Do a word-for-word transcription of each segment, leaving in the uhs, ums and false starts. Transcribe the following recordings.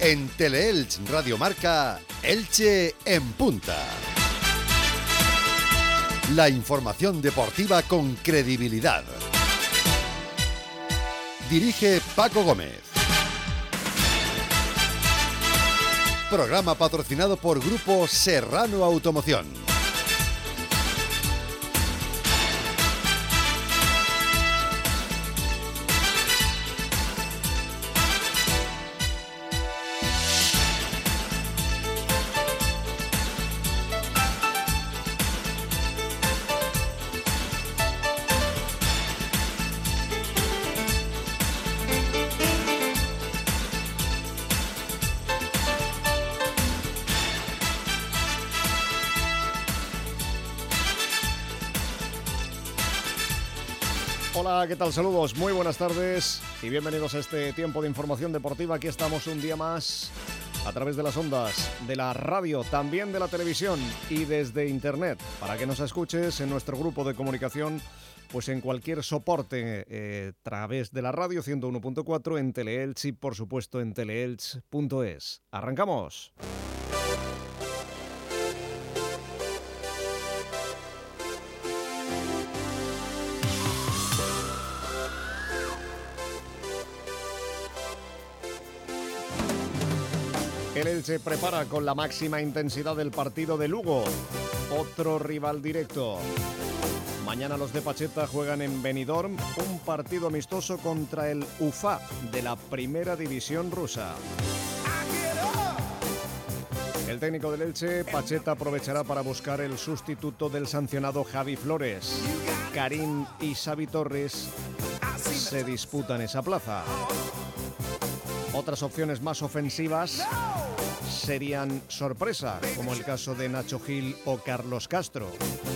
En Teleelch Radio Marca, Elche en punta. La información deportiva con credibilidad. Dirige Paco Gómez. Programa patrocinado por Grupo Serrano Automoción. Hola, ¿qué tal? Saludos, muy buenas tardes y bienvenidos a este tiempo de información deportiva. Aquí estamos un día más a través de las ondas de la radio, también de la televisión y desde internet, para que nos escuches en nuestro grupo de comunicación, pues en cualquier soporte, eh, a través de la radio ciento uno punto cuatro, en Teleelch y por supuesto en teleelch punto es. ¡Arrancamos! El Elche prepara con la máxima intensidad el partido de Lugo, otro rival directo. Mañana los de Pacheta juegan en Benidorm, un partido amistoso contra el Ufa de la primera división rusa. El técnico del Elche, Pacheta, aprovechará para buscar el sustituto del sancionado Javi Flores. Karim y Xavi Torres se disputan esa plaza. Otras opciones más ofensivas serían sorpresa, como el caso de Nacho Gil o Carlos Castro.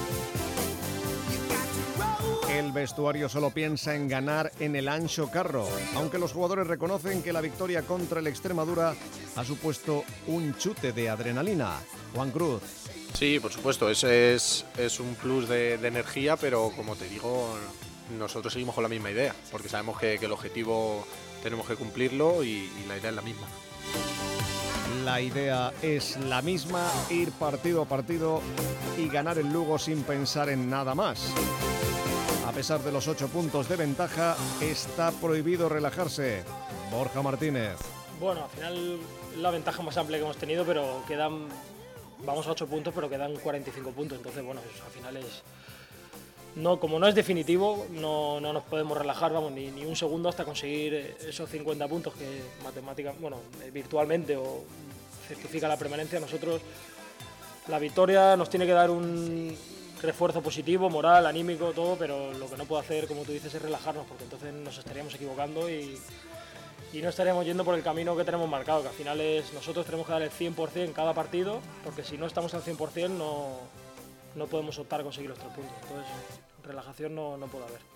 El vestuario solo piensa en ganar en el Anxo Carro, aunque los jugadores reconocen que la victoria contra el Extremadura ha supuesto un chute de adrenalina. Juan Cruz. Sí, por supuesto, ese es, es un plus de, de energía, pero como te digo, nosotros seguimos con la misma idea, porque sabemos que, que el objetivo tenemos que cumplirlo y, y la idea es la misma. La idea es la misma, ir partido a partido y ganar el Lugo sin pensar en nada más. A pesar de los ocho puntos de ventaja, está prohibido relajarse. Borja Martínez. Bueno, al final la ventaja más amplia que hemos tenido, pero quedan, vamos a ocho puntos, pero quedan cuarenta y cinco puntos, entonces bueno, eso al final es... No, como no es definitivo, no, no nos podemos relajar, vamos, ni, ni un segundo hasta conseguir esos cincuenta puntos que matemática, bueno, virtualmente o certifica la permanencia. Nosotros, la victoria nos tiene que dar un refuerzo positivo, moral, anímico, todo, pero lo que no puedo hacer, como tú dices, es relajarnos, porque entonces nos estaríamos equivocando y, y no estaríamos yendo por el camino que tenemos marcado, que al final es, nosotros tenemos que dar el cien por ciento en cada partido, porque si no estamos al cien por ciento no... no podemos optar a conseguir los tres puntos. Entonces, relajación no, no puede haber.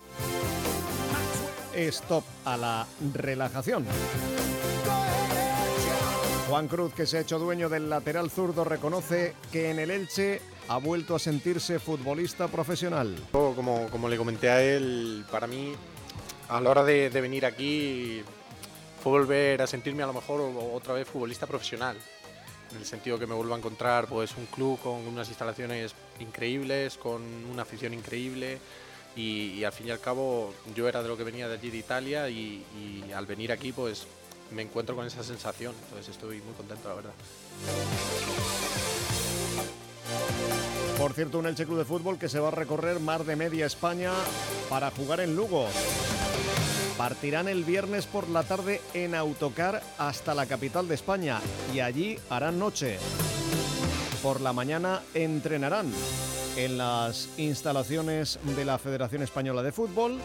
Stop a la relajación. Juan Cruz, que se ha hecho dueño del lateral zurdo, reconoce que en el Elche ha vuelto a sentirse futbolista profesional. Como, como le comenté a él, para mí, a la hora de, de venir aquí, fue volver a sentirme a lo mejor otra vez futbolista profesional. En el sentido que me vuelvo a encontrar pues un club con unas instalaciones increíbles, con una afición increíble y, y al fin y al cabo yo era de lo que venía de allí de Italia y, y al venir aquí pues me encuentro con esa sensación, entonces estoy muy contento, la verdad. Por cierto, un Elche Club de Fútbol que se va a recorrer más de media España para jugar en Lugo. Partirán el viernes por la tarde en autocar hasta la capital de España y allí harán noche. Por la mañana entrenarán en las instalaciones de la Federación Española de Fútbol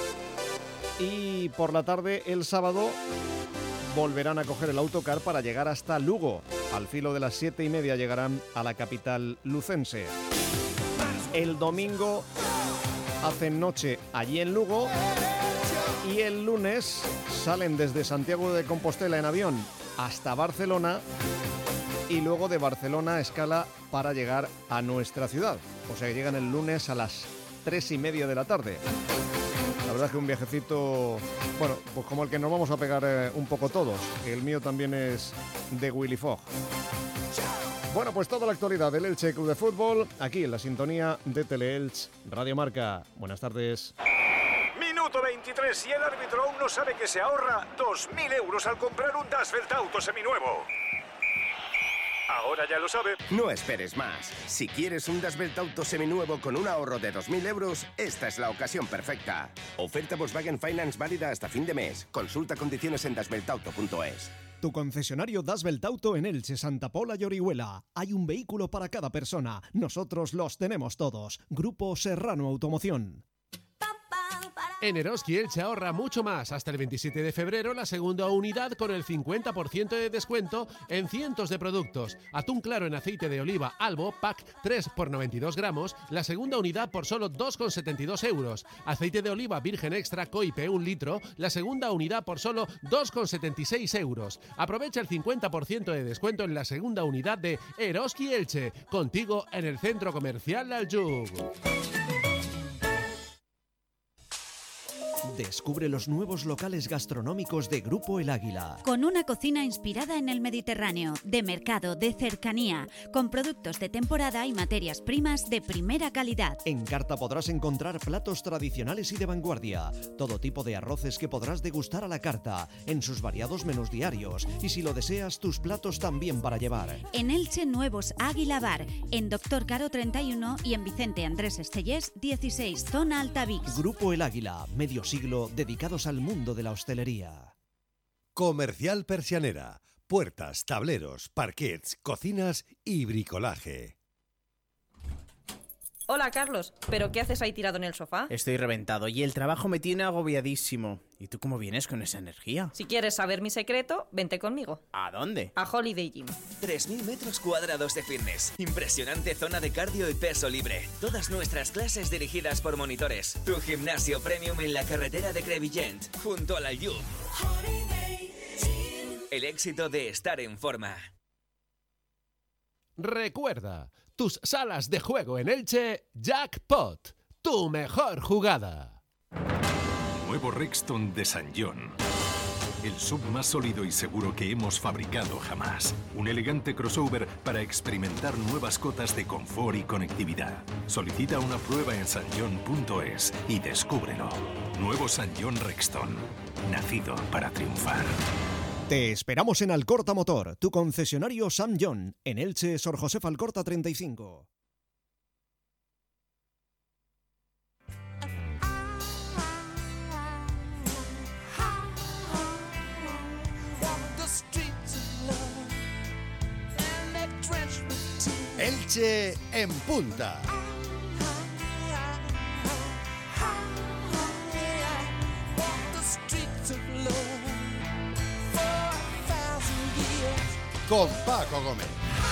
y por la tarde, el sábado, volverán a coger el autocar para llegar hasta Lugo. Al filo de las siete y media llegarán a la capital lucense. El domingo hacen noche allí en Lugo. Y el lunes salen desde Santiago de Compostela en avión hasta Barcelona y luego de Barcelona escala para llegar a nuestra ciudad. O sea que llegan el lunes a las tres y media de la tarde. La verdad es que un viajecito, bueno, pues como el que nos vamos a pegar eh, un poco todos. El mío también es de Willy Fogg. Bueno, pues toda la actualidad del Elche Club de Fútbol, aquí en la sintonía de Teleelch Radio Marca. Buenas tardes. Minuto veintitrés y el árbitro aún no sabe que se ahorra dos mil euros al comprar un Das Velt Auto seminuevo. Ahora ya lo sabe. No esperes más. Si quieres un Das Velt Auto seminuevo con un ahorro de dos mil euros, esta es la ocasión perfecta. Oferta Volkswagen Finance válida hasta fin de mes. Consulta condiciones en das velt auto punto es. Tu concesionario Das Velt Auto en Elche, Santa Pola y Orihuela. Hay un vehículo para cada persona. Nosotros los tenemos todos. Grupo Serrano Automoción. En Eroski Elche ahorra mucho más. Hasta el veintisiete de febrero la segunda unidad con el cincuenta por ciento de descuento en cientos de productos. Atún claro en aceite de oliva Albo, pack tres por noventa y dos gramos, la segunda unidad por solo dos con setenta y dos euros. Aceite de oliva virgen extra Coipe un litro, la segunda unidad por solo dos con setenta y seis euros. Aprovecha el cincuenta por ciento de descuento en la segunda unidad de Eroski Elche. Contigo en el centro comercial Aljub. Descubre los nuevos locales gastronómicos de Grupo El Águila. Con una cocina inspirada en el Mediterráneo, de mercado, de cercanía, con productos de temporada y materias primas de primera calidad. En carta podrás encontrar platos tradicionales y de vanguardia, todo tipo de arroces que podrás degustar a la carta, en sus variados menús diarios, y si lo deseas, tus platos también para llevar. En Elche, nuevos Águila Bar, en Doctor Caro treinta y uno y en Vicente Andrés Estellés dieciséis, zona Altavix. Grupo El Águila, medio siglo dedicados al mundo de la hostelería. Comercial Persianera. Puertas, tableros, parquets, cocinas y bricolaje. Hola, Carlos. ¿Pero qué haces ahí tirado en el sofá? Estoy reventado y el trabajo me tiene agobiadísimo. ¿Y tú cómo vienes con esa energía? Si quieres saber mi secreto, vente conmigo. ¿A dónde? A Holiday Gym. tres mil metros cuadrados de fitness. Impresionante zona de cardio y peso libre. Todas nuestras clases dirigidas por monitores. Tu gimnasio premium en la carretera de Crevillent, junto al Aljub. El éxito de estar en forma. Recuerda, tus salas de juego en Elche, Jackpot, tu mejor jugada. Nuevo Rexton de San John. El sub más sólido y seguro que hemos fabricado jamás. Un elegante crossover para experimentar nuevas cotas de confort y conectividad. Solicita una prueba en san john punto es y descúbrelo. Nuevo San John Rexton. Nacido para triunfar. Te esperamos en Alcorta Motor, tu concesionario Sam John, en Elche, Sor José Alcorta treinta y cinco. Elche en punta. Con Paco Gómez.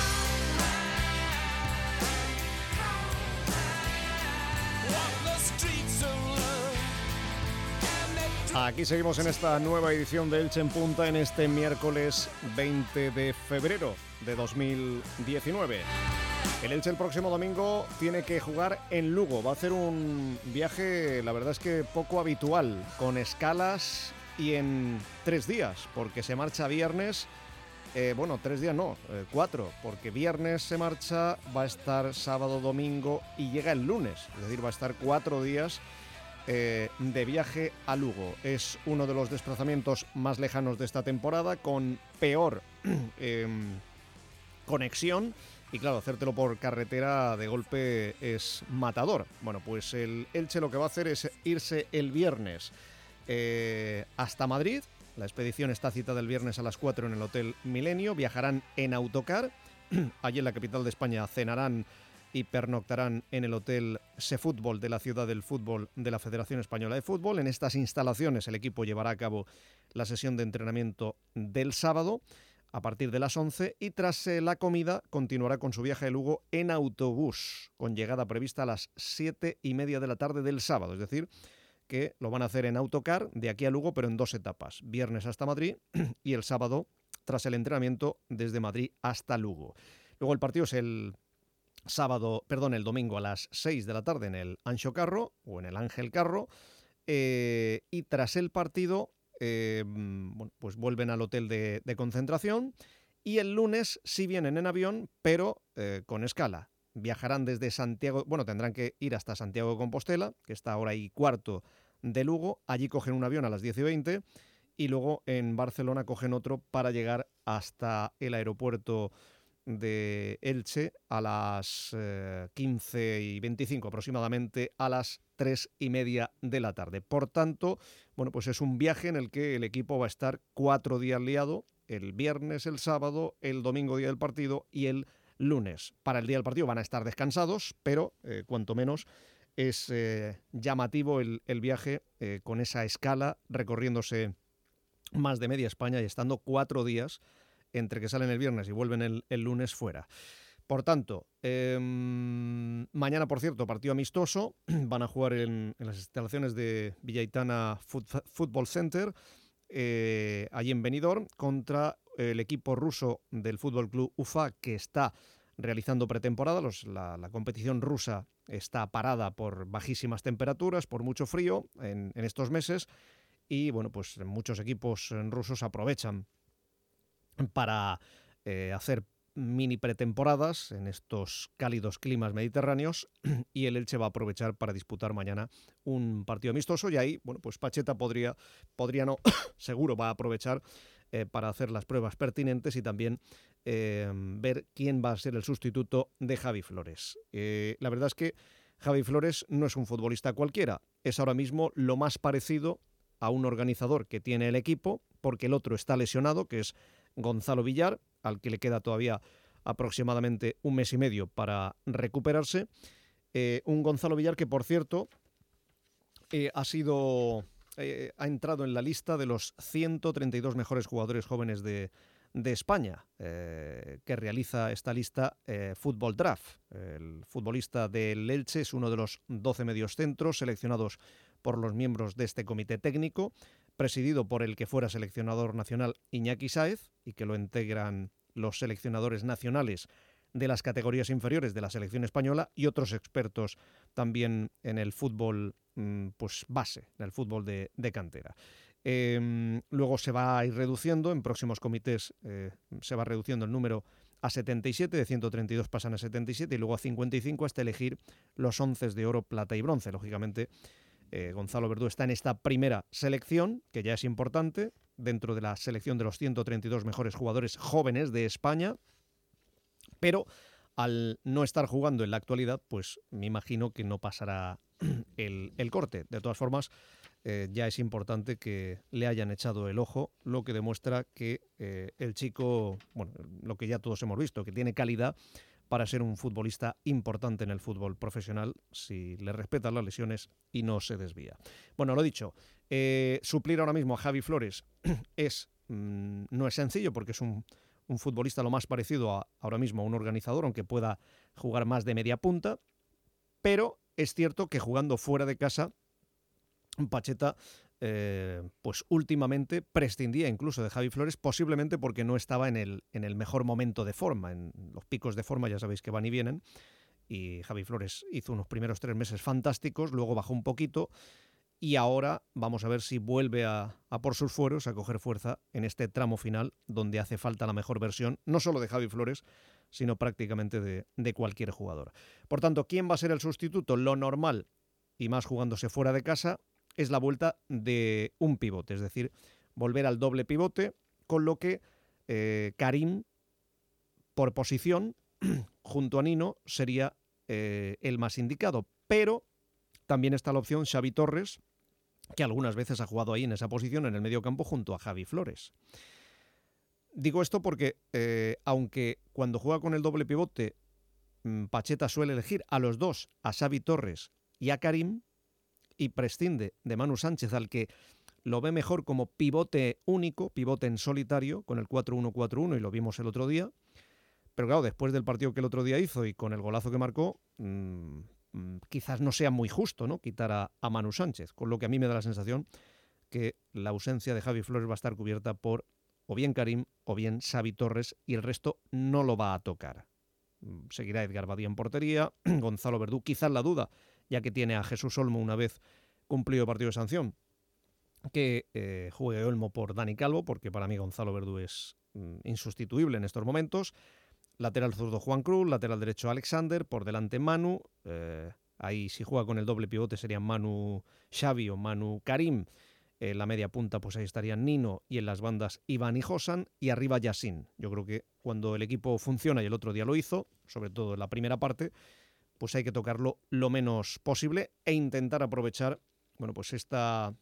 Aquí seguimos en esta nueva edición de Elche en Punta en este miércoles veinte de febrero de dos mil diecinueve. El Elche el próximo domingo tiene que jugar en Lugo. Va a hacer un viaje, la verdad es que poco habitual, con escalas y en tres días, porque se marcha viernes. Eh, bueno, tres días no, eh, cuatro, porque viernes se marcha, va a estar sábado, domingo y llega el lunes. Es decir, va a estar cuatro días eh, de viaje a Lugo. Es uno de los desplazamientos más lejanos de esta temporada, con peor eh, conexión. Y claro, hacértelo por carretera de golpe es matador. Bueno, pues el Elche lo que va a hacer es irse el viernes eh, hasta Madrid. La expedición está citada el viernes a las cuatro en el Hotel Milenio. Viajarán en autocar. Allí en la capital de España cenarán y pernoctarán en el Hotel Sefútbol de la Ciudad del Fútbol de la Federación Española de Fútbol. En estas instalaciones el equipo llevará a cabo la sesión de entrenamiento del sábado a partir de las once y tras eh, la comida continuará con su viaje de Lugo en autobús, con llegada prevista a las siete y media de la tarde del sábado. Es decir, que lo van a hacer en autocar de aquí a Lugo, pero en dos etapas. Viernes hasta Madrid y el sábado, tras el entrenamiento, desde Madrid hasta Lugo. Luego el partido es el sábado, perdón, el domingo a las seis de la tarde en el Anxo Carro o en el Ángel Carro. Eh, y tras el partido, eh, bueno, pues vuelven al hotel de, de concentración y el lunes sí vienen en avión, pero eh, con escala. Viajarán desde Santiago, bueno, tendrán que ir hasta Santiago de Compostela, que está a hora y cuarto de Lugo. Allí cogen un avión a las diez y veinte y luego en Barcelona cogen otro para llegar hasta el aeropuerto de Elche a las eh, quince y veinticinco, aproximadamente a las tres y media de la tarde. Por tanto, bueno, pues es un viaje en el que el equipo va a estar cuatro días liado, el viernes, el sábado, el domingo día del partido y el lunes. Para el día del partido van a estar descansados, pero eh, cuanto menos es eh, llamativo el, el viaje eh, con esa escala, recorriéndose más de media España y estando cuatro días entre que salen el viernes y vuelven el, el lunes fuera. Por tanto, eh, mañana, por cierto, partido amistoso, van a jugar en, en las instalaciones de Villaitana Football Center, eh, allí en Benidorm, contra el equipo ruso del Fútbol Club Ufa, que está realizando pretemporada. Los, la, la competición rusa está parada por bajísimas temperaturas, por mucho frío en, en estos meses, y bueno, pues muchos equipos rusos aprovechan para eh, hacer mini pretemporadas en estos cálidos climas mediterráneos, y el Elche va a aprovechar para disputar mañana un partido amistoso, y ahí, bueno, pues Pacheta podría, podría no, seguro va a aprovechar eh, para hacer las pruebas pertinentes y también eh, ver quién va a ser el sustituto de Javi Flores. Eh, la verdad es que Javi Flores no es un futbolista cualquiera, es ahora mismo lo más parecido a un organizador que tiene el equipo, porque el otro está lesionado, que es Gonzalo Villar, al que le queda todavía aproximadamente un mes y medio para recuperarse. Eh, un Gonzalo Villar que, por cierto, eh, ha sido eh, ha entrado en la lista de los ciento treinta y dos mejores jugadores jóvenes de, de España, eh, que realiza esta lista eh, Fútbol Draft. El futbolista del Elche es uno de los doce mediocentros seleccionados por los miembros de este comité técnico, presidido por el que fuera seleccionador nacional Iñaki Sáez, y que lo integran los seleccionadores nacionales de las categorías inferiores de la selección española y otros expertos también en el fútbol pues base, en el fútbol de, de cantera. Eh, luego se va a ir reduciendo, en próximos comités eh, se va reduciendo el número a setenta y siete, de ciento treinta y dos pasan a setenta y siete y luego a cincuenta y cinco hasta elegir los once de oro, plata y bronce. Lógicamente, Eh, Gonzalo Verdú está en esta primera selección, que ya es importante, dentro de la selección de los ciento treinta y dos mejores jugadores jóvenes de España, pero al no estar jugando en la actualidad, pues me imagino que no pasará el, el corte. De todas formas, eh, ya es importante que le hayan echado el ojo, lo que demuestra que eh, el chico, bueno, lo que ya todos hemos visto, que tiene calidad para ser un futbolista importante en el fútbol profesional si le respetan las lesiones y no se desvía. Bueno, lo dicho, eh, suplir ahora mismo a Javi Flores es mmm, no es sencillo, porque es un, un futbolista lo más parecido a, ahora mismo a un organizador, aunque pueda jugar más de media punta, pero es cierto que jugando fuera de casa, Pacheta Eh, pues últimamente prescindía incluso de Javi Flores, posiblemente porque no estaba en el, en el mejor momento de forma. En los picos de forma ya sabéis que van y vienen, y Javi Flores hizo unos primeros tres meses fantásticos, luego bajó un poquito y ahora vamos a ver si vuelve a, a por sus fueros, a coger fuerza en este tramo final donde hace falta la mejor versión, no solo de Javi Flores, sino prácticamente de, de cualquier jugador. Por tanto, ¿quién va a ser el sustituto? Lo normal, y más jugándose fuera de casa, es la vuelta de un pivote, es decir, volver al doble pivote, con lo que eh, Karim, por posición, junto a Nino, sería eh, el más indicado. Pero también está la opción Xavi Torres, que algunas veces ha jugado ahí en esa posición, en el medio campo, junto a Javi Flores. Digo esto porque, eh, aunque cuando juega con el doble pivote, Pacheta suele elegir a los dos, a Xavi Torres y a Karim, y prescinde de Manu Sánchez, al que lo ve mejor como pivote único, pivote en solitario, con el cuatro uno cuatro uno, y lo vimos el otro día. Pero claro, después del partido que el otro día hizo y con el golazo que marcó, mmm, quizás no sea muy justo, ¿no?, quitar a, a Manu Sánchez, con lo que a mí me da la sensación que la ausencia de Javi Flores va a estar cubierta por o bien Karim o bien Xavi Torres, y el resto no lo va a tocar. Seguirá Edgar Badía en portería, Gonzalo Verdú, quizás la duda, ya que tiene a Jesús Olmo una vez cumplido partido de sanción, que eh, juegue Olmo por Dani Calvo, porque para mí Gonzalo Verdú es mm, insustituible en estos momentos. Lateral zurdo Juan Cruz, lateral derecho Alexander, por delante Manu. Eh, ahí si juega con el doble pivote serían Manu Xavi o Manu Karim. En la media punta pues ahí estarían Nino y en las bandas Iván y Josan y arriba Yassin. Yo creo que cuando el equipo funciona, y el otro día lo hizo, sobre todo en la primera parte, pues hay que tocarlo lo menos posible e intentar aprovechar, bueno, pues esta...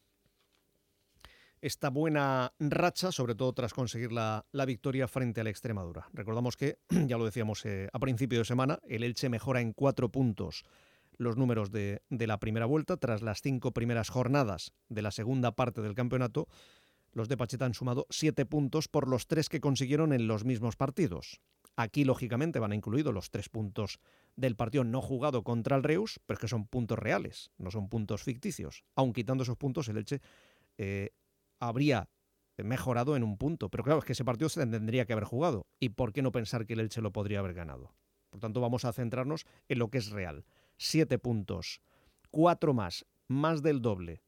esta buena racha, sobre todo tras conseguir la, la victoria frente a la Extremadura. Recordamos que, ya lo decíamos eh, a principio de semana, el Elche mejora en cuatro puntos los números de, de la primera vuelta. Tras las cinco primeras jornadas de la segunda parte del campeonato, los de Pacheta han sumado siete puntos por los tres que consiguieron en los mismos partidos. Aquí, lógicamente, van incluidos los tres puntos del partido no jugado contra el Reus, pero es que son puntos reales, no son puntos ficticios. Aun quitando esos puntos, el Elche eh, habría mejorado en un punto. Pero claro, es que ese partido se tendría que haber jugado. ¿Y por qué no pensar que el Elche lo podría haber ganado? Por tanto, vamos a centrarnos en lo que es real. Siete puntos, cuatro más, más del doble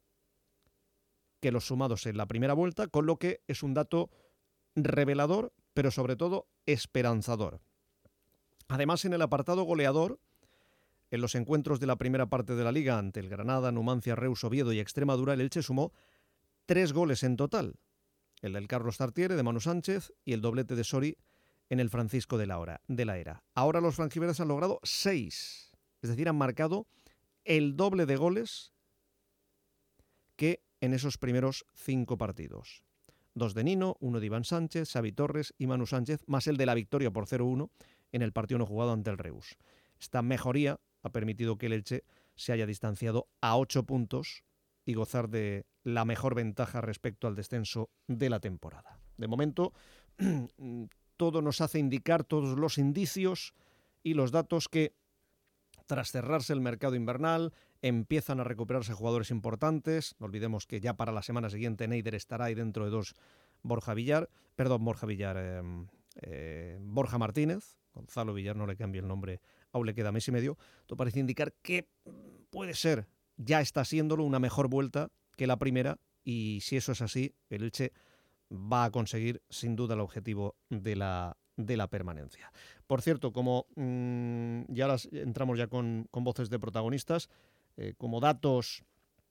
que los sumados en la primera vuelta, con lo que es un dato revelador, pero sobre todo esperanzador. Además, en el apartado goleador, en los encuentros de la primera parte de la Liga ante el Granada, Numancia, Reus, Oviedo y Extremadura, el Elche sumó tres goles en total. El del Carlos Tartiere, de Manu Sánchez, y el doblete de Sori en el Francisco de la, hora, de la Era. Ahora los franjiverdes han logrado seis. Es decir, han marcado el doble de goles que en esos primeros cinco partidos. Dos de Nino, uno de Iván Sánchez, Xavi Torres y Manu Sánchez, más el de la victoria por cero uno en el partido no jugado ante el Reus. Esta mejoría ha permitido que el Elche se haya distanciado a ocho puntos y gozar de la mejor ventaja respecto al descenso de la temporada. De momento, todo nos hace indicar, todos los indicios y los datos, que tras cerrarse el mercado invernal, empiezan a recuperarse jugadores importantes. No olvidemos que ya para la semana siguiente Neider estará y dentro de dos Borja Villar, perdón, Borja Villar, eh, eh, Borja Martínez. Gonzalo Villar, no le cambie el nombre, aún le queda mes y medio. Todo parece indicar que puede ser, ya está siéndolo, una mejor vuelta que la primera, y si eso es así, el Elche va a conseguir sin duda el objetivo de la de la permanencia. Por cierto, como mmm, ya las, entramos ya con, con voces de protagonistas, eh, como datos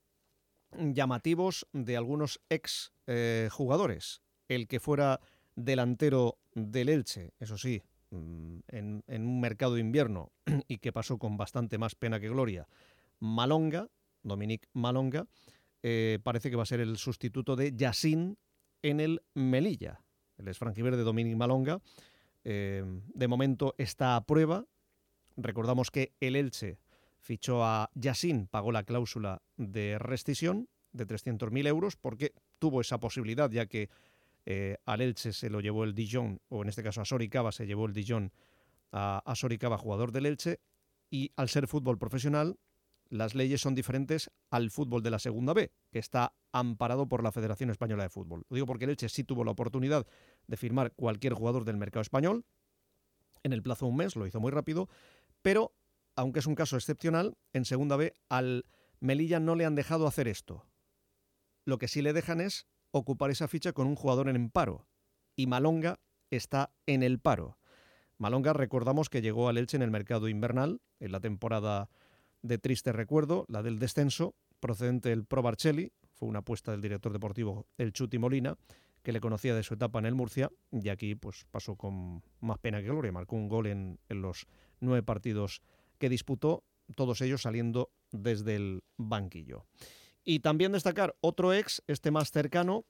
llamativos de algunos ex eh, jugadores, el que fuera delantero del Elche, eso sí, mmm, en, en un mercado de invierno y que pasó con bastante más pena que gloria, Malonga, Dominic Malonga, eh, parece que va a ser el sustituto de Yassin en el Melilla. El ex franjiverde Dominic Malonga, Eh, de momento está a prueba. Recordamos que el Elche fichó a Yassin, pagó la cláusula de rescisión de trescientos mil euros porque tuvo esa posibilidad, ya que eh, al Elche se lo llevó el Dijon, o en este caso a Soricaba se llevó el Dijon a, a Soricaba, jugador del Elche, y al ser fútbol profesional las leyes son diferentes al fútbol de la segunda B, que está amparado por la Federación Española de Fútbol. Lo digo porque el Elche sí tuvo la oportunidad de firmar cualquier jugador del mercado español en el plazo de un mes, lo hizo muy rápido, pero, aunque es un caso excepcional, en segunda B al Melilla no le han dejado hacer esto. Lo que sí le dejan es ocupar esa ficha con un jugador en paro, y Malonga está en el paro. Malonga, recordamos que llegó al Elche en el mercado invernal, en la temporada de triste recuerdo, la del descenso, procedente del Pro Barcelli. Fue una apuesta del director deportivo El Chuti Molina, que le conocía de su etapa en el Murcia, y aquí pues pasó con más pena que gloria. Marcó un gol en, en los nueve partidos que disputó, todos ellos saliendo desde el banquillo. Y también destacar otro ex, este más cercano,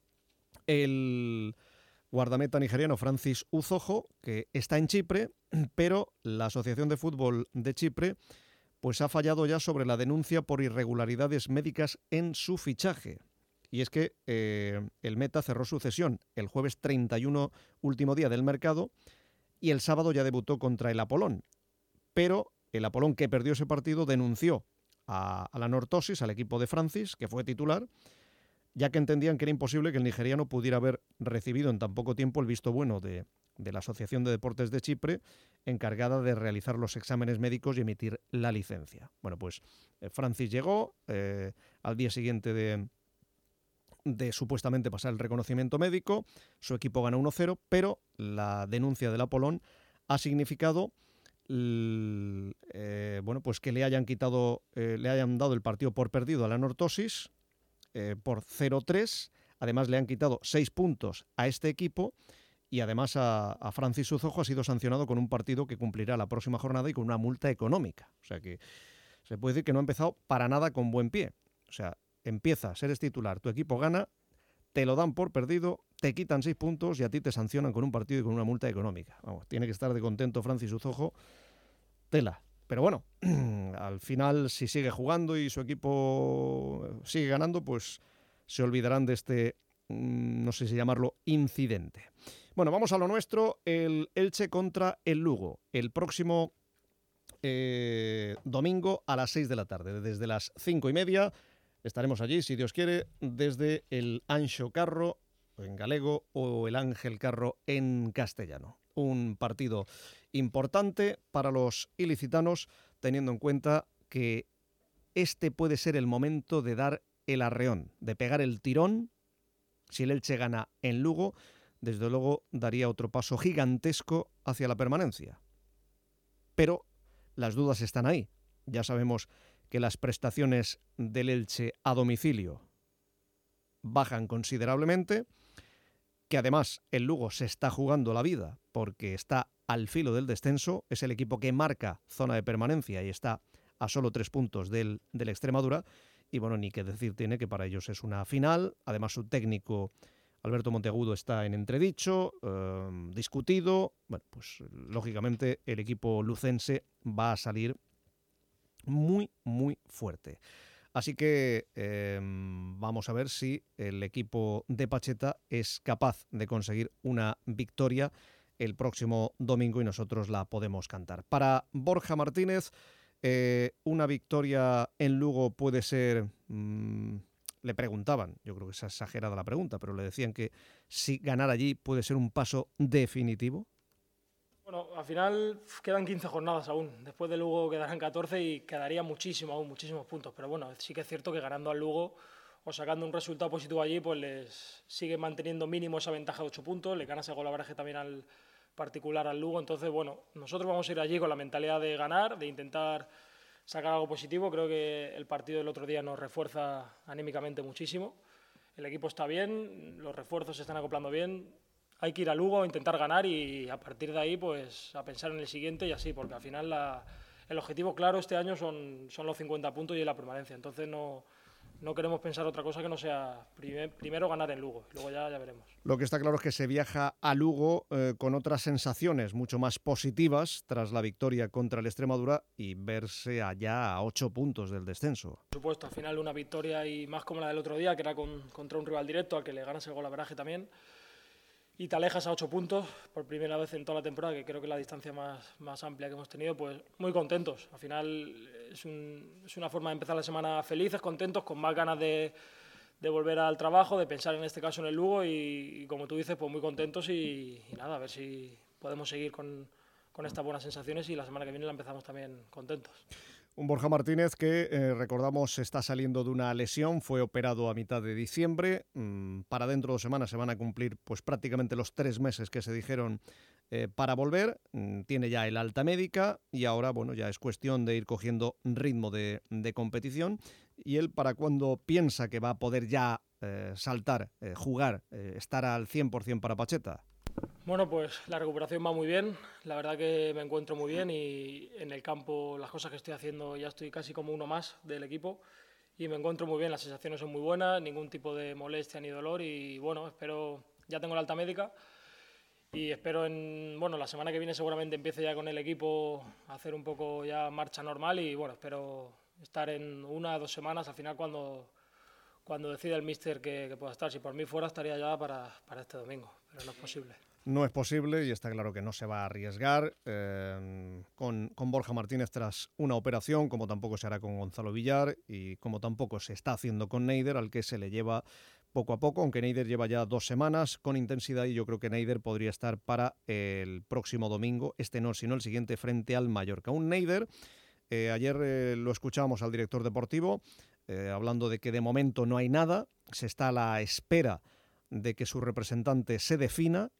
el guardameta nigeriano Francis Uzoho, que está en Chipre, pero la Asociación de Fútbol de Chipre pues ha fallado ya sobre la denuncia por irregularidades médicas en su fichaje. Y es que eh, el Meta cerró su cesión el jueves treinta y uno, último día del mercado, y el sábado ya debutó contra el Apolón. Pero el Apolón, que perdió ese partido, denunció a, a la Nortosis, al equipo de Francis, que fue titular, ya que entendían que era imposible que el nigeriano pudiera haber recibido en tan poco tiempo el visto bueno de, de la Asociación de Deportes de Chipre, encargada de realizar los exámenes médicos y emitir la licencia. Bueno, pues eh, Francis llegó, eh, al día siguiente de, de supuestamente pasar el reconocimiento médico. Su equipo gana uno cero, pero la denuncia del Apolón ha significado eh, bueno, pues que le hayan quitado, eh, le hayan dado el partido por perdido a la Anorthosis eh, por cero tres. Además le han quitado seis puntos a este equipo y además a, a Francis Suzojo ha sido sancionado con un partido que cumplirá la próxima jornada y con una multa económica. O sea que se puede decir que no ha empezado para nada con buen pie. O sea, empiezas, eres titular, tu equipo gana, te lo dan por perdido, te quitan seis puntos y a ti te sancionan con un partido y con una multa económica. Vamos, tiene que estar de contento Francis Suzojo, tela. Pero bueno, al final si sigue jugando y su equipo sigue ganando, pues se olvidarán de este, no sé si llamarlo, incidente. Bueno, vamos a lo nuestro, el Elche contra el Lugo, el próximo eh, domingo a las seis de la tarde, desde las cinco y media. Estaremos allí, si Dios quiere, desde el Anxo Carro en galego o el Ángel Carro en castellano. Un partido importante para los ilicitanos, teniendo en cuenta que este puede ser el momento de dar el arreón, de pegar el tirón. Si el Elche gana en Lugo, desde luego daría otro paso gigantesco hacia la permanencia. Pero las dudas están ahí. Ya sabemos que las prestaciones del Elche a domicilio bajan considerablemente, que además el Lugo se está jugando la vida porque está al filo del descenso, es el equipo que marca zona de permanencia y está a solo tres puntos del, del Extremadura, y bueno, ni que decir tiene que para ellos es una final. Además su técnico Alberto Monteagudo está en entredicho, eh, discutido. Bueno, pues lógicamente el equipo lucense va a salir muy, muy fuerte. Así que eh, vamos a ver si el equipo de Pacheta es capaz de conseguir una victoria el próximo domingo y nosotros la podemos cantar. Para Borja Martínez, eh, una victoria en Lugo puede ser... Mmm, le preguntaban, yo creo que es exagerada la pregunta, pero le decían que si ganar allí puede ser un paso definitivo. Bueno, al final quedan quince jornadas aún. Después de Lugo quedarán catorce y quedaría muchísimo aún, muchísimos puntos. Pero bueno, sí que es cierto que ganando al Lugo o sacando un resultado positivo allí, pues les sigue manteniendo mínimo esa ventaja de ocho puntos. Le gana ese golaveraje también al particular al Lugo. Entonces, bueno, nosotros vamos a ir allí con la mentalidad de ganar, de intentar sacar algo positivo. Creo que el partido del otro día nos refuerza anímicamente muchísimo. El equipo está bien, los refuerzos se están acoplando bien. Hay que ir a Lugo a intentar ganar y a partir de ahí pues a pensar en el siguiente y así, porque al final la, el objetivo claro este año son, son los cincuenta puntos y la permanencia. Entonces no, no queremos pensar otra cosa que no sea primer, primero ganar en Lugo, luego ya, ya veremos. Lo que está claro es que se viaja a Lugo eh, con otras sensaciones mucho más positivas tras la victoria contra el Extremadura y verse allá a ocho puntos del descenso. Por supuesto, al final una victoria y más como la del otro día, que era con, contra un rival directo al que le ganas el golaveraje también. Y te alejas a ocho puntos por primera vez en toda la temporada, que creo que es la distancia más, más amplia que hemos tenido, pues muy contentos. Al final es, un, es una forma de empezar la semana felices, contentos, con más ganas de, de volver al trabajo, de pensar en este caso en el Lugo y, y como tú dices, pues muy contentos y, y nada, a ver si podemos seguir con, con estas buenas sensaciones y la semana que viene la empezamos también contentos. Un Borja Martínez que, eh, recordamos, está saliendo de una lesión, fue operado a mitad de diciembre. Mm, para dentro de dos semanas se van a cumplir pues prácticamente los tres meses que se dijeron eh, para volver. Mm, tiene ya el alta médica y ahora bueno ya es cuestión de ir cogiendo ritmo de, de competición. Y él, para cuando piensa que va a poder ya eh, saltar, eh, jugar, eh, estar al cien por ciento para Pacheta. Bueno, pues la recuperación va muy bien, la verdad que me encuentro muy bien y en el campo las cosas que estoy haciendo ya estoy casi como uno más del equipo y me encuentro muy bien, las sensaciones son muy buenas, ningún tipo de molestia ni dolor y bueno, espero, ya tengo la alta médica y espero en, bueno, la semana que viene seguramente empiece ya con el equipo a hacer un poco ya marcha normal y bueno, espero estar en una o dos semanas al final cuando, cuando decida el míster que, que pueda estar, si por mí fuera estaría ya para, para este domingo, pero no es posible. No es posible y está claro que no se va a arriesgar eh, con, con Borja Martínez tras una operación, como tampoco se hará con Gonzalo Villar y como tampoco se está haciendo con Neider, al que se le lleva poco a poco, aunque Neider lleva ya dos semanas con intensidad y yo creo que Neider podría estar para el próximo domingo, este no, sino el siguiente frente al Mallorca. Un Neider, eh, ayer eh, lo escuchábamos al director deportivo, eh, hablando de que de momento no hay nada, se está a la espera de que su representante se defina.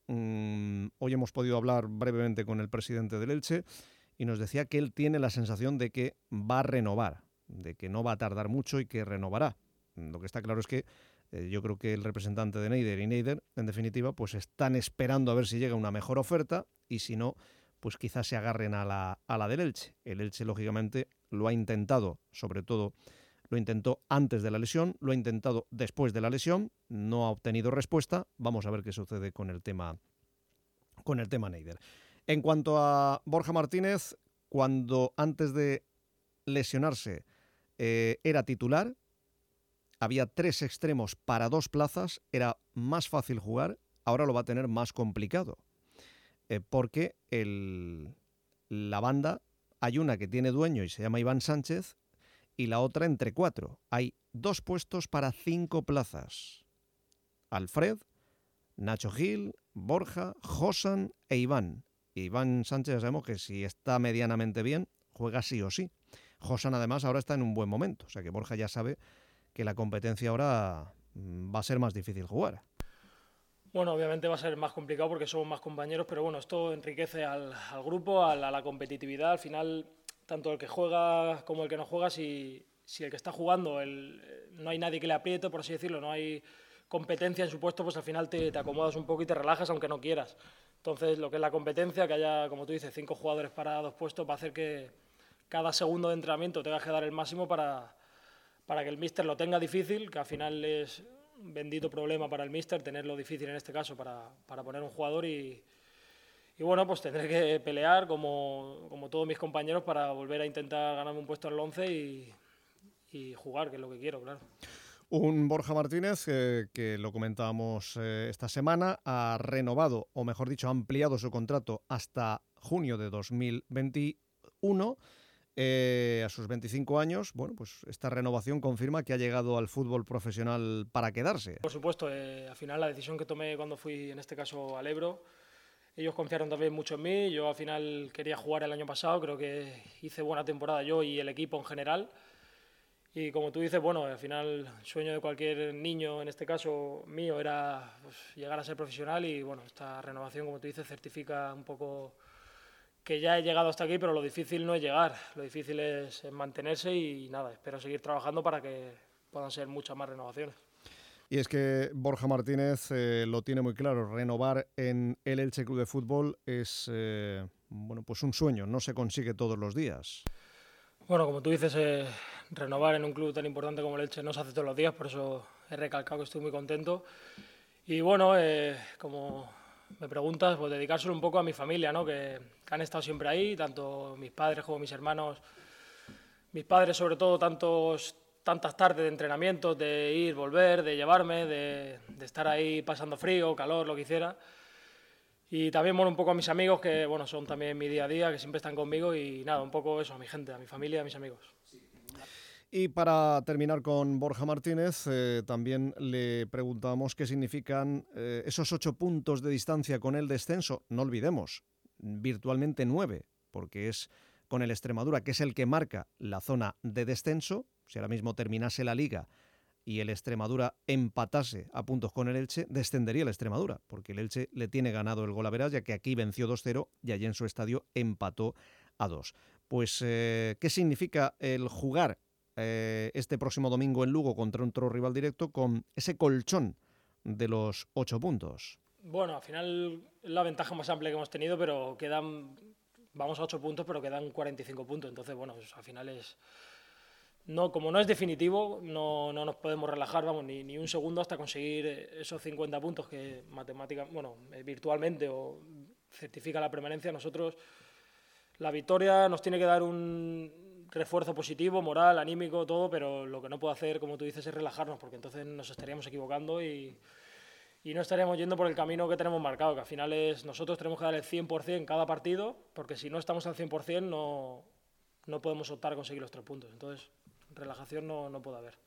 Mm, hoy hemos podido hablar brevemente con el presidente del Elche y nos decía que él tiene la sensación de que va a renovar, de que no va a tardar mucho y que renovará. Lo que está claro es que eh, yo creo que el representante de Neider y Neider, en definitiva, pues están esperando a ver si llega una mejor oferta y si no, pues quizás se agarren a la, a la del Elche. El Elche, lógicamente, lo ha intentado, sobre todo lo intentó antes de la lesión, lo ha intentado después de la lesión, no ha obtenido respuesta. Vamos a ver qué sucede con el tema, con el tema Neider. En cuanto a Borja Martínez, cuando antes de lesionarse eh, era titular, había tres extremos para dos plazas, era más fácil jugar, ahora lo va a tener más complicado, eh, porque el, la banda, hay una que tiene dueño y se llama Iván Sánchez, y la otra entre cuatro. Hay dos puestos para cinco plazas. Alfred, Nacho Gil, Borja, Josan e Iván. Y Iván Sánchez ya sabemos que si está medianamente bien, juega sí o sí. Josan además ahora está en un buen momento, o sea que Borja ya sabe que la competencia ahora va a ser más difícil jugar. Bueno, obviamente va a ser más complicado porque somos más compañeros, pero bueno, esto enriquece al, al grupo, a la, a la competitividad. Al final, tanto el que juega como el que no juega, si, si el que está jugando el, no hay nadie que le apriete, por así decirlo, no hay competencia en su puesto, pues al final te, te acomodas un poco y te relajas aunque no quieras. Entonces, lo que es la competencia, que haya, como tú dices, cinco jugadores para dos puestos, va a hacer que cada segundo de entrenamiento tengas que dar el máximo para, para que el míster lo tenga difícil, que al final es un bendito problema para el míster tenerlo difícil en este caso para, para poner un jugador y... Y bueno, pues tendré que pelear como, como todos mis compañeros para volver a intentar ganarme un puesto en el once y, y jugar, que es lo que quiero, claro. Un Borja Martínez, eh, que lo comentábamos eh, esta semana, ha renovado, o mejor dicho, ha ampliado su contrato hasta junio de dos mil veintiuno. Eh, a sus veinticinco años, bueno, pues esta renovación confirma que ha llegado al fútbol profesional para quedarse. Por supuesto, eh, al final la decisión que tomé cuando fui, en este caso, al Ebro, ellos confiaron también mucho en mí. Yo al final quería jugar el año pasado, creo que hice buena temporada yo y el equipo en general. Y como tú dices, bueno, al final el sueño de cualquier niño, en este caso mío, era pues, llegar a ser profesional y bueno, esta renovación, como tú dices, certifica un poco que ya he llegado hasta aquí, pero lo difícil no es llegar, lo difícil es mantenerse y nada, espero seguir trabajando para que puedan ser muchas más renovaciones. Y es que Borja Martínez eh, lo tiene muy claro, renovar en el Elche Club de Fútbol es eh, bueno, pues un sueño, no se consigue todos los días. Bueno, como tú dices, eh, renovar en un club tan importante como el Elche no se hace todos los días, por eso he recalcado que estoy muy contento. Y bueno, eh, como me preguntas, pues dedicárselo un poco a mi familia, ¿no? que, que han estado siempre ahí, tanto mis padres como mis hermanos. Mis padres, sobre todo, tantos... tantas tardes de entrenamiento, de ir, volver, de llevarme, de, de estar ahí pasando frío, calor, lo que hiciera. Y también, bueno, un poco a mis amigos, que bueno, son también mi día a día, que siempre están conmigo y nada, un poco eso, a mi gente, a mi familia, a mis amigos. Y para terminar con Borja Martínez, eh, también le preguntamos qué significan eh, esos ocho puntos de distancia con el descenso. No olvidemos, virtualmente nueve, porque es con el Extremadura, que es el que marca la zona de descenso. Si ahora mismo terminase la Liga y el Extremadura empatase a puntos con el Elche, descendería el Extremadura, porque el Elche le tiene ganado el Golaveras, ya que aquí venció dos cero y allí en su estadio empató a dos. Pues, eh, ¿qué significa el jugar eh, este próximo domingo en Lugo contra otro rival directo con ese colchón de los ocho puntos? Bueno, al final es la ventaja más amplia que hemos tenido, pero quedan, vamos a ocho puntos, pero quedan cuarenta y cinco puntos, entonces, bueno, pues al final es... No, como no es definitivo, no, no nos podemos relajar, vamos, ni, ni un segundo hasta conseguir esos cincuenta puntos que matemática, bueno, virtualmente o certifica la permanencia. Nosotros, la victoria nos tiene que dar un refuerzo positivo, moral, anímico, todo, pero lo que no puedo hacer, como tú dices, es relajarnos, porque entonces nos estaríamos equivocando y, y no estaríamos yendo por el camino que tenemos marcado, que al final es, nosotros tenemos que dar el cien por cien en cada partido, porque si no estamos al cien por cien no, no podemos optar a conseguir los tres puntos. Entonces, relajación no, no puede haber.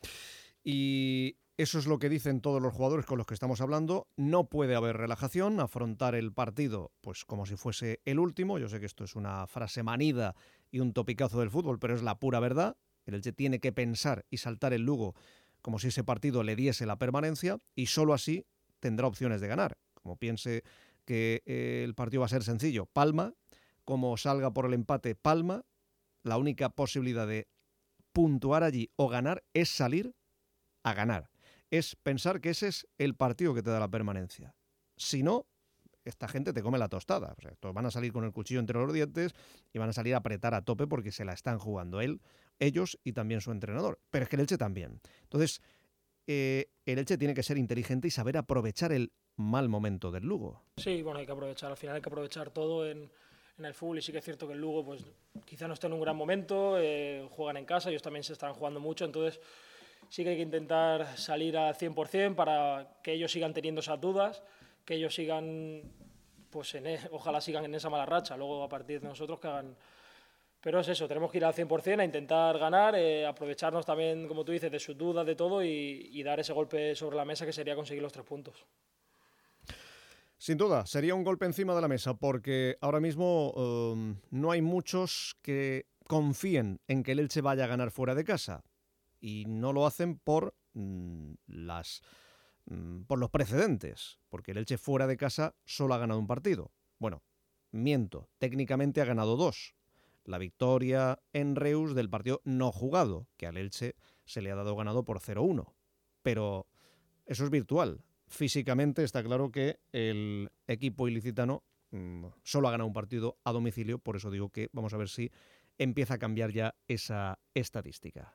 Y eso es lo que dicen todos los jugadores con los que estamos hablando. No puede haber relajación, afrontar el partido pues como si fuese el último. Yo sé que esto es una frase manida y un topicazo del fútbol, pero es la pura verdad. El Elche tiene que pensar y saltar el Lugo como si ese partido le diese la permanencia y solo así tendrá opciones de ganar. Como piense que eh, el partido va a ser sencillo, palma. Como salga por el empate, palma. La única posibilidad de puntuar allí o ganar es salir a ganar. Es pensar que ese es el partido que te da la permanencia. Si no, esta gente te come la tostada. O sea, estos van a salir con el cuchillo entre los dientes y van a salir a apretar a tope porque se la están jugando él, ellos y también su entrenador. Pero es que el Elche también. Entonces, eh, el Elche tiene que ser inteligente y saber aprovechar el mal momento del Lugo. Sí, bueno, hay que aprovechar. Al final hay que aprovechar todo en, en el fútbol y sí que es cierto que el Lugo pues quizá no esté en un gran momento, eh, juegan en casa, ellos también se están jugando mucho, entonces sí que hay que intentar salir al cien por cien para que ellos sigan teniendo esas dudas, que ellos sigan, pues en, ojalá sigan en esa mala racha, luego a partir de nosotros que hagan... Pero es eso, tenemos que ir al cien por cien a intentar ganar, eh, aprovecharnos también, como tú dices, de sus dudas, de todo y, y dar ese golpe sobre la mesa que sería conseguir los tres puntos. Sin duda, sería un golpe encima de la mesa porque ahora mismo um, no hay muchos que confíen en que el Elche vaya a ganar fuera de casa y no lo hacen por mm, las... por los precedentes, porque el Elche fuera de casa solo ha ganado un partido. Bueno, miento, técnicamente ha ganado dos. La victoria en Reus del partido no jugado, que al Elche se le ha dado ganado por cero uno. Pero eso es virtual. Físicamente está claro que el equipo ilicitano mmm, solo ha ganado un partido a domicilio, por eso digo que vamos a ver si empieza a cambiar ya esa estadística.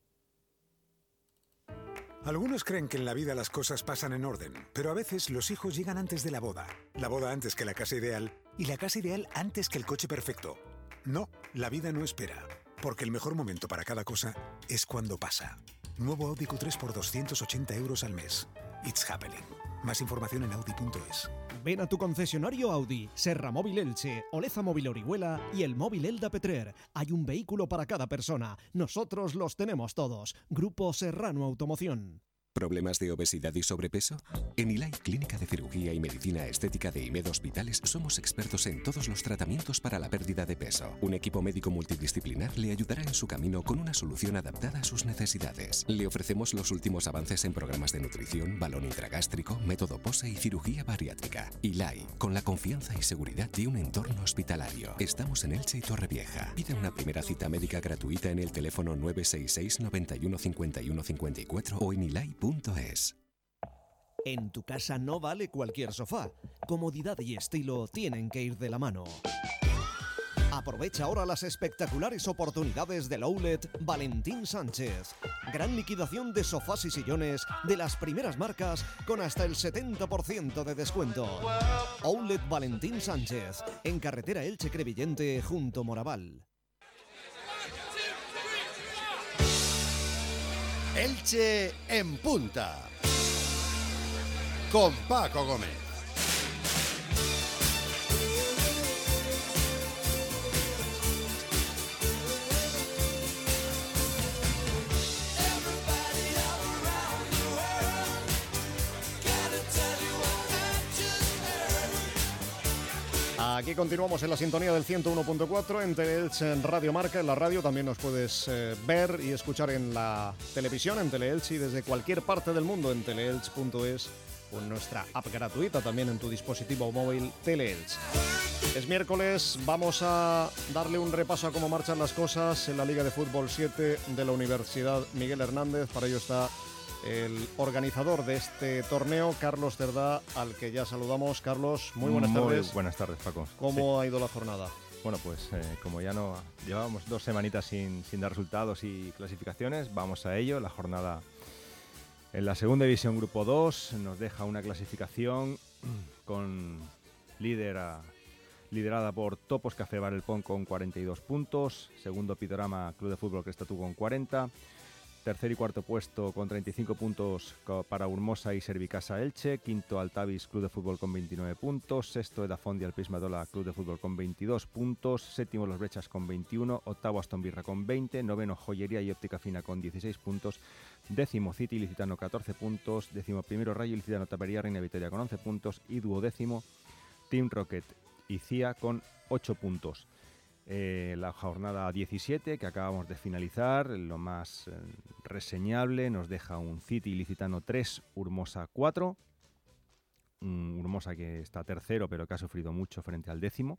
Algunos creen que en la vida las cosas pasan en orden, pero a veces los hijos llegan antes de la boda. La boda antes que la casa ideal y la casa ideal antes que el coche perfecto. No, la vida no espera, porque el mejor momento para cada cosa es cuando pasa. Nuevo Audi Q tres por doscientos ochenta euros al mes. It's happening. Más información en audi punto es. Ven a tu concesionario Audi, Serra Móvil Elche, Oleza Móvil Orihuela y el Móvil Elda Petrer. Hay un vehículo para cada persona. Nosotros los tenemos todos. Grupo Serrano Automoción. ¿Problemas de obesidad y sobrepeso? En Ilay Clínica de Cirugía y Medicina Estética de IMED Hospitales somos expertos en todos los tratamientos para la pérdida de peso. Un equipo médico multidisciplinar le ayudará en su camino con una solución adaptada a sus necesidades. Le ofrecemos los últimos avances en programas de nutrición, balón intragástrico, método P O S E y cirugía bariátrica. Ilay, con la confianza y seguridad de un entorno hospitalario. Estamos en Elche y Torrevieja. Pide una primera cita médica gratuita en el teléfono nueve seis seis, noventa y uno, cincuenta y uno, cincuenta y cuatro o en ilay punto es. En tu casa no vale cualquier sofá. Comodidad y estilo tienen que ir de la mano. Aprovecha ahora las espectaculares oportunidades del Outlet Valentín Sánchez. Gran liquidación de sofás y sillones de las primeras marcas con hasta el setenta por ciento de descuento. Outlet Valentín Sánchez, en carretera Elche-Crevillente junto Moraval. Elche en punta, con Paco Gómez. Aquí continuamos en la sintonía del ciento uno punto cuatro en Teleelche en Radio Marca. En la radio también nos puedes eh, ver y escuchar en la televisión, en Teleelche y desde cualquier parte del mundo en teleelche punto es o en nuestra app gratuita también en tu dispositivo móvil Teleelche. Es miércoles, vamos a darle un repaso a cómo marchan las cosas en la Liga de Fútbol siete de la Universidad Miguel Hernández. Para ello está el organizador de este torneo, Carlos Cerdá, al que ya saludamos. Carlos, muy buenas muy tardes. Buenas tardes, Paco. ¿Cómo sí. ha ido la jornada? Bueno, pues eh, como ya no llevábamos dos semanitas sin, sin dar resultados y clasificaciones, vamos a ello. La jornada en la segunda división Grupo dos nos deja una clasificación con líder a, liderada por Topos Café Bar El Pont con cuarenta y dos puntos, segundo Pitorama Club de Fútbol Crestatú con cuarenta, tercer y cuarto puesto con treinta y cinco puntos para Urmosa y Servicasa Elche, quinto Altavis Club de Fútbol con veintinueve puntos, sexto Edafondi Alpismadola Club de Fútbol con veintidós puntos, séptimo Los Brechas con veintiuno, octavo Aston Birra con veinte, noveno Joyería y Óptica Fina con dieciséis puntos, décimo City Licitano catorce puntos, décimo primero Rayo Licitano Tapería Reina Victoria con once puntos y duodécimo Team Rocket y C I A con ocho puntos. Eh, la jornada diecisiete que acabamos de finalizar, lo más eh, reseñable, nos deja un City Ilicitano tres, Urmosa cuatro. Un Urmosa que está tercero pero que ha sufrido mucho frente al décimo.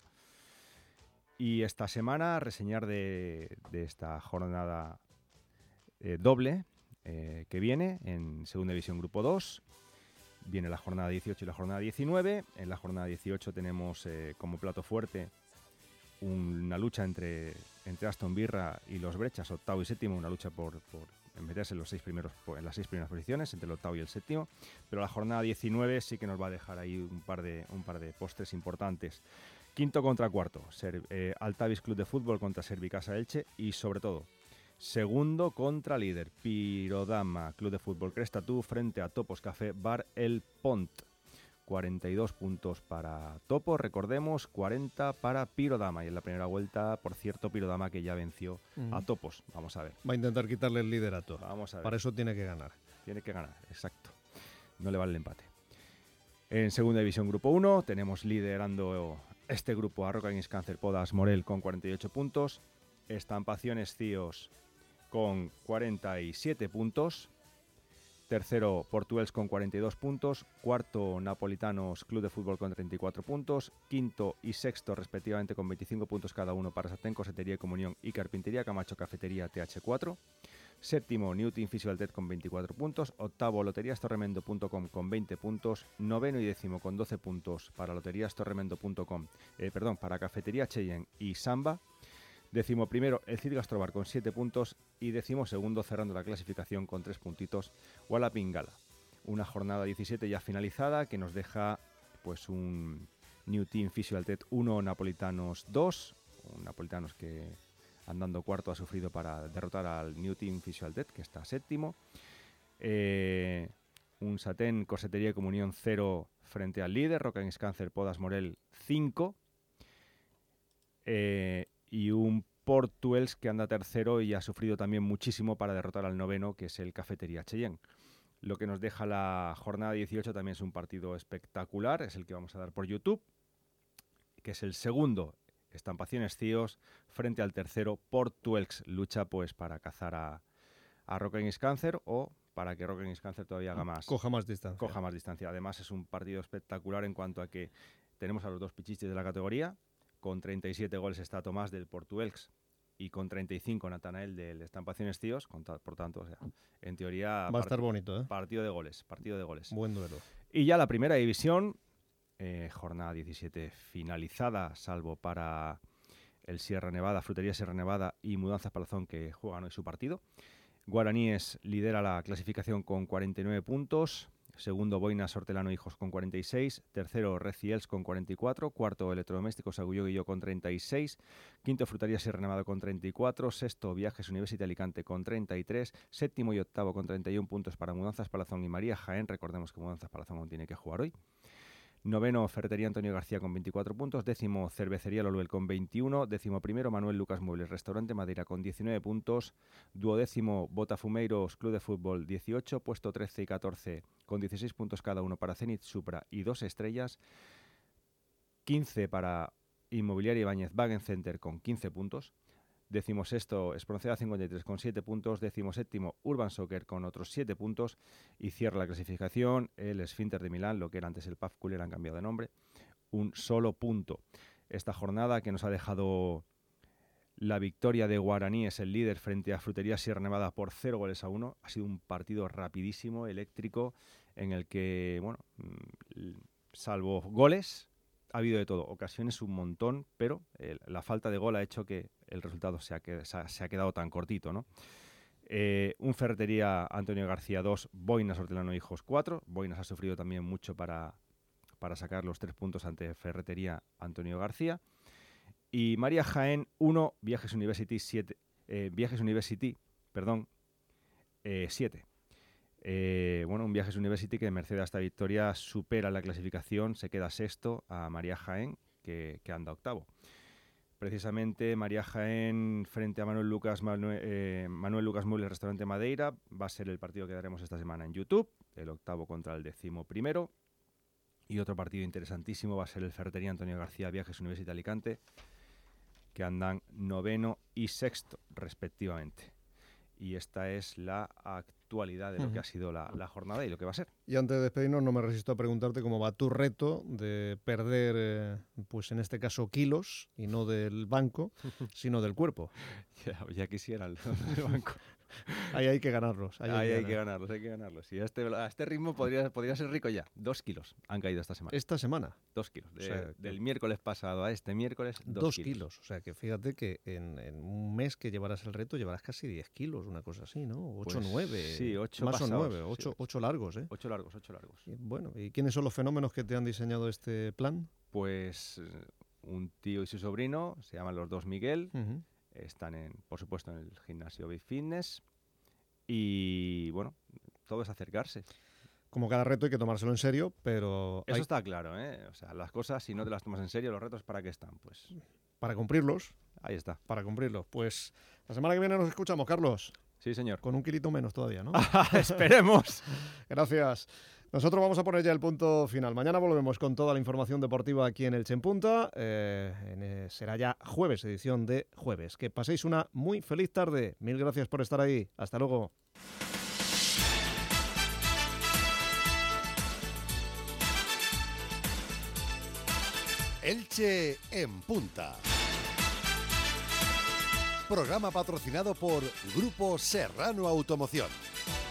Y esta semana reseñar de, de esta jornada eh, doble eh, que viene en Segunda División Grupo dos. Viene la jornada dieciocho y la jornada diecinueve. En la jornada dieciocho tenemos eh, como plato fuerte una lucha entre, entre Aston Villa y los Brechas, octavo y séptimo, una lucha por, por meterse en, los seis primeros, en las seis primeras posiciones, entre el octavo y el séptimo, pero la jornada diecinueve sí que nos va a dejar ahí un par de, un par de postres importantes. Quinto contra cuarto, Ser, eh, Altavis Club de Fútbol contra Servicasa Elche y sobre todo, segundo contra líder, Pirodama Club de Fútbol Crestatú frente a Topos Café Bar El Pont. cuarenta y dos puntos para Topo, recordemos, cuarenta para Pirodama. Y en la primera vuelta, por cierto, Pirodama que ya venció uh-huh. a Topos. Vamos a ver. Va a intentar quitarle el liderato. Vamos a ver. Para eso tiene que ganar. Tiene que ganar, exacto. No le vale el empate. En Segunda División Grupo uno tenemos liderando este grupo a Roca Cáncer Podas Morel con cuarenta y ocho puntos. Estampaciones Cíos con cuarenta y siete puntos. Tercero, Portuels con cuarenta y dos puntos. Cuarto, Napolitanos Club de Fútbol con treinta y cuatro puntos. Quinto y sexto, respectivamente, con veinticinco puntos cada uno para Satén, Cosetería y Comunión y Carpintería Camacho Cafetería T H cuatro. Séptimo, Newton Fisialtet con veinticuatro puntos. Octavo, Loterías Torremendo punto com con veinte puntos. Noveno y décimo con doce puntos para Loterías Torremendo punto com. Eh, perdón, para Cafetería Cheyenne y Samba. Décimo primero, el Cid Gastrobar con siete puntos y décimo segundo, cerrando la clasificación con tres puntitos, Wallaping Gala. Una jornada diecisiete ya finalizada que nos deja pues un New Team Fisialtet uno, Napolitanos dos, un Napolitanos que andando cuarto ha sufrido para derrotar al New Team Fisialtet, que está séptimo. Eh, un Satén Cosetería y Comunión cero frente al líder, Roca Cáncer Podas Morel cinco. Eh, y un Portuels que anda tercero y ha sufrido también muchísimo para derrotar al noveno, que es el Cafetería Cheyenne. Lo que nos deja la jornada dieciocho también es un partido espectacular, es el que vamos a dar por YouTube, que es el segundo, Estampaciones Cíos, frente al tercero, Portuels. Lucha pues para cazar a, a Roca Cáncer o para que Roca Cáncer todavía haga más. Coja más distancia. Coja más distancia. Además es un partido espectacular en cuanto a que tenemos a los dos pichichis de la categoría. Con treinta y siete goles está Tomás del Portuels y con treinta y cinco Natanael del Estampaciones Cíos. Por tanto, o sea, en teoría... Va a estar bonito, ¿eh? Partido de goles, partido de goles. Buen duelo. Y ya la primera división, eh, jornada diecisiete finalizada, salvo para el Sierra Nevada, Frutería Sierra Nevada y Mudanzas Palazón, que juegan hoy su partido. Guaraníes lidera la clasificación con cuarenta y nueve puntos. Segundo, Boinas Hortelano Hijos con cuarenta y seis. Tercero, Reciels con cuarenta y cuatro. Cuarto, Electrodomésticos Agulló Guilló con treinta y seis. Quinto, Frutería Sierra Nevada con treinta y cuatro. Sexto, Viajes University Alicante con treinta y tres. Séptimo y octavo con treinta y uno puntos para Mudanzas Palazón y María Jaén. Recordemos que Mudanzas Palazón aún tiene que jugar hoy. Noveno, Ferretería Antonio García con veinticuatro puntos. Décimo, Cervecería Loluel con veintiuno. Décimo primero, Manuel Lucas Muebles Restaurante Madeira con diecinueve puntos. Duodécimo, Botafumeiros Club de Fútbol dieciocho. Puesto trece y catorce con dieciséis puntos cada uno para Zenit Supra y dos estrellas. quince para Inmobiliaria Ibáñez Wagen Center con quince puntos. Décimo sexto, Espronceda cincuenta y tres con siete puntos. Décimo séptimo, Urban Soccer con otros siete puntos. Y cierra la clasificación el Esfínter de Milán, lo que era antes el P A F Cooler, han cambiado de nombre. Un solo punto. Esta jornada que nos ha dejado la victoria de Guaraníes, el líder, frente a Frutería Sierra Nevada por cero goles a uno. Ha sido un partido rapidísimo, eléctrico, en el que, bueno, salvo goles, ha habido de todo, ocasiones un montón, pero eh, la falta de gol ha hecho que el resultado se ha, que, se ha, se ha quedado tan cortito, ¿no? Eh, un Ferretería Antonio García dos, Boinas Hortelano Hijos cuatro. Boinas ha sufrido también mucho para, para sacar los tres puntos ante Ferretería Antonio García. Y María Jaén uno, Viajes University siete, eh, Viajes University, perdón, eh, siete. Eh, bueno, un Viajes University que, merced a esta victoria, supera la clasificación, se queda sexto a María Jaén, que, que anda octavo. Precisamente María Jaén frente a Manuel Lucas Manuel, eh, Manuel Lucas Muebles Restaurante Madeira va a ser el partido que daremos esta semana en YouTube, el octavo contra el décimo primero. Y otro partido interesantísimo va a ser el Ferretería Antonio García Viajes University Alicante, que andan noveno y sexto, respectivamente. Y esta es la actualidad de lo Uh-huh. que ha sido la, la jornada y lo que va a ser. Y antes de despedirnos, no me resisto a preguntarte cómo va tu reto de perder, eh, pues en este caso, kilos, y no del banco, sino del cuerpo. Ya, ya quisiera el del banco. Ahí hay que ganarlos. Ahí, Ahí hay, hay que ganarlos, hay que ganarlos. Y a este, a este ritmo podría, podría ser rico ya. Dos kilos han caído esta semana. Esta semana. Dos kilos. De- O sea, del miércoles pasado a este miércoles, dos, Dos kilos. kilos. O sea, que fíjate que en, en un mes que llevarás el reto, llevarás casi diez kilos, una cosa así, ¿no? Ocho, Pues nueve. sí, ocho Más o pasados, nueve. sí, Ocho, ocho. ocho largos, ¿eh? Ocho largos, ocho largos. Y bueno, ¿y quiénes son los fenómenos que te han diseñado este plan? Pues eh, un tío y su sobrino, se llaman los dos Miguel, Ujú. están, en, por supuesto, en el gimnasio Big Fitness. Y bueno, todo es acercarse. Como cada reto hay que tomárselo en serio, pero Eso hay- está claro, ¿eh? O sea, las cosas, si no te las tomas en serio, los retos, ¿para qué están? Pues para cumplirlos. Ahí está. Para cumplirlos. Pues la semana que viene nos escuchamos, Carlos. Sí, señor. Con un kilito menos todavía, ¿no? Esperemos. Gracias. Nosotros vamos a poner ya el punto final. Mañana volvemos con toda la información deportiva aquí en Elche en Punta. Eh, en, eh, será ya jueves, edición de jueves. Que paséis una muy feliz tarde. Mil gracias por estar ahí. Hasta luego. Elche en Punta. Programa patrocinado por Grupo Serrano Automoción.